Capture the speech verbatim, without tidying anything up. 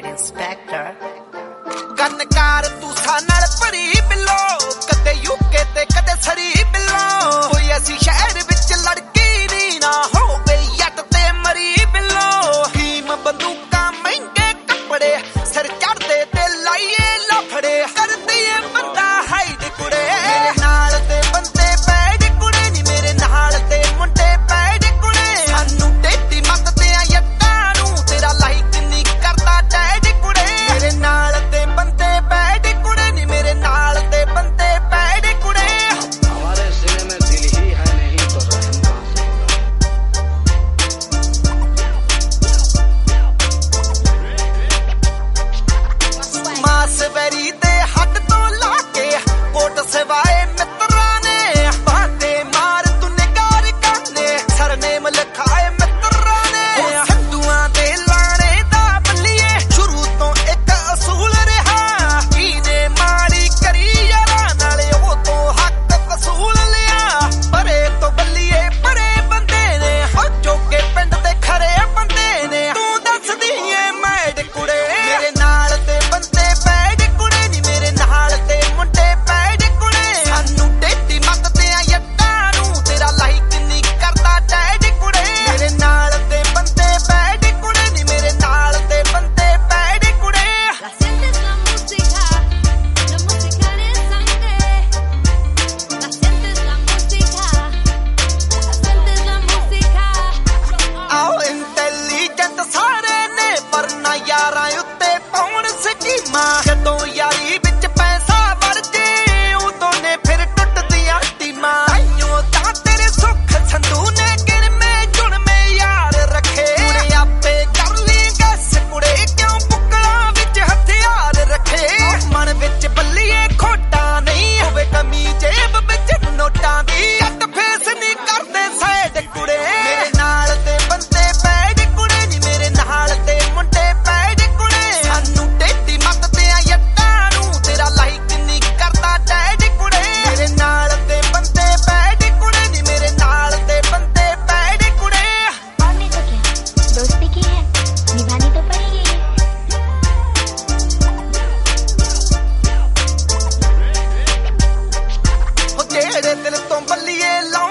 Inspector गनकार तू सानल परी बिलो कदे यूके ते कदे सरी बिलो कोई ऐसी शहर विच लड़की नी ना होवे यट ते मरी बिलो भीम बंदूका महंगे कपड़े सिर चढ़दे ते लाइए लफड़े करदी ए बंदा हाइड कुड़े मेरे नाल ते बंदे बैठ कुड़े नी मेरे नाल ते मुंडे बैठ कुड़े सानू टेटी मकदे आ यट्टां नू तेरा लाइक नी करदा डैड कुड़े मेरे नाल ते बंदे बैठ कुड़े नी मेरे नाल ते बंदे बैठ कुड़े हमारे सीने में दिल ही है नहीं तो रहम कहां से मास वेरी दे हट तो लाके कोट सिवाए मित्रा ने बाते मार तू निगार करने सरनेम लिखाए मित्रा ने संधुआं दे लाने दा बल्लिए शुरू तो एक असूल रहा कीने मारी करी यारां नाले ओ तो हक वसूल लिया परे तो बल्लिए परे बंदे ने हो जोगे पिंड दे खरे बंदे ने तू दस दी ए मैड कुड़े मेरे नाल ते बंदे बैठ कुड़े नी मेरे नाल ते मुंडे बैठ कुड़े सानू टेटी मकदे आ यट्टां नू तेरा लाइक नी करदा डैड कुड़े मेरे नाल ते बंदे बैठ कुड़े नी मेरे नाल ते बंदे बैठ कुड़े La sientes la música, la música de sangre. La sientes la música, la sientes la música. आओ इंटेलिजेंट सारे ने पर ना यारां उत्ते पाउण स्कीमां जदों यारी विच पैसा वड़ जे उदों ने फिर टुटदियां टीमां ताइयों तां तेरे सुख संधू ने गिण में जुण में यार रखे कुड़े आपे कर ली गस कुड़े क्यों बुकला विच हथियार रखे मन विच बल्लीए खोटा नहीं होवे कमी जेब विच नोटां दी जट फेस नहीं करदे साइड कुड़े मेरे नाल ते बंदे बैठ कुड़े नी मेरे नाल ते मुंडे बैठ कुड़े सानू टेटी मकदे आ यट्टां नू तेरा लाइक नी करदा डैड कुड़े मेरे नाल ते बंदे बैठ कुड़े नी मेरे नाल ते बंदे बैठ कुड़े और नहीं तो क्या, दोस्ती की है, निभानी तो पड़ेगी। हो जेड़े दिल तो बल्लीए ला